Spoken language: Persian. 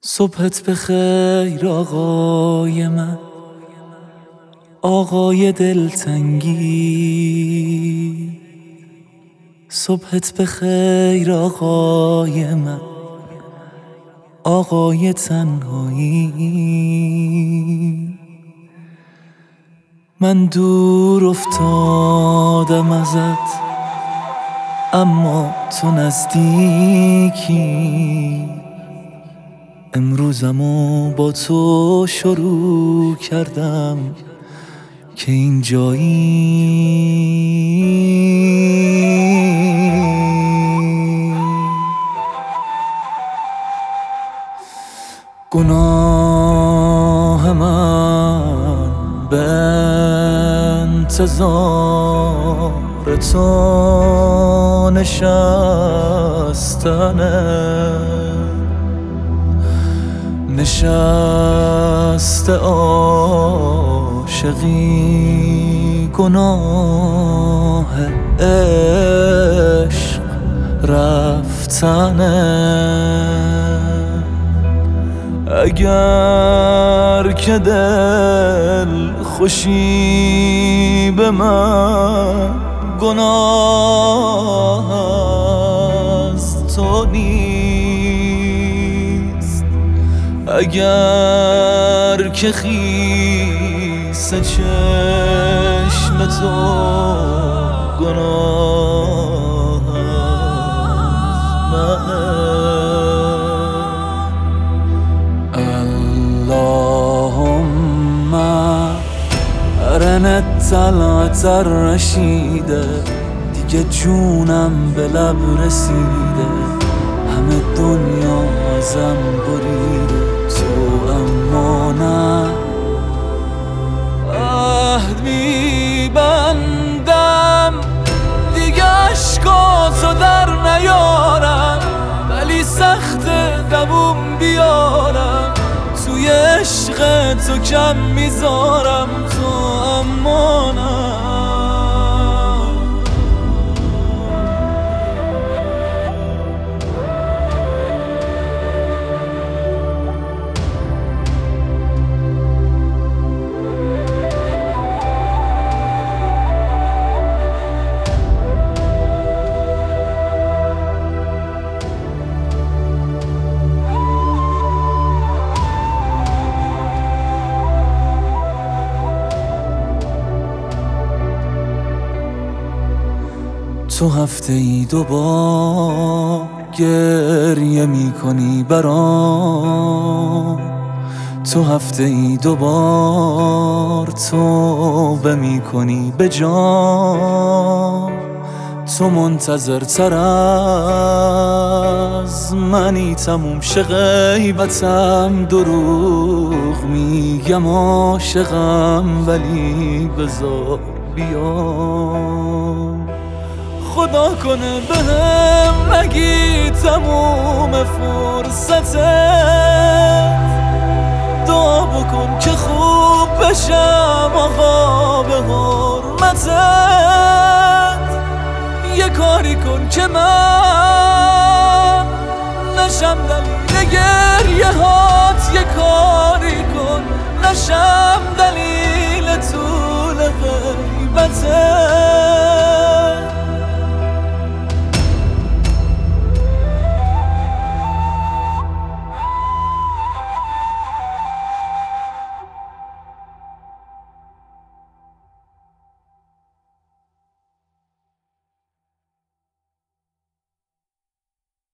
صبحت بخیر آقای من، آقای دلتنگی. صبحت بخیر آقای من، آقای تنهایی. من دور افتادم ازت اما تو نزدیکی. امروزمو با تو شروع کردم که اینجایی. گناه من به انتظار تو نشست عاشقی. گناه عشق رفتنه. اگر که دل خوشی به من گناه از تو نیست. اگر که خیس چشم تو گناه از منه. اللهم ارنا طلعت الرشیده. دیگه جونم به لب رسیده، همه دنیا ازم بریده، تو اما نه. عهد میبندم دیگه عشقاتو در نیارم، ولی سخت دووم بیارم، توی عشق تو کم میذارم، تو اما نه. تو هفته ای 2 بار گریه میکنی برام، تو هفته ای 2 بار توبه میکنی به جان. تو منتظرتر از منی تموم شه غیبتم، دروغ میگم عاشقم ولی بذار بیام. خدا کنه بهم نگی تموم فرصتت، دعا بکن که خوب بشم آقا به حرمتت. یه کاری کن که من نشم دلیل گریه هات، یه کاری کن نشم دلیل طول غیبتت.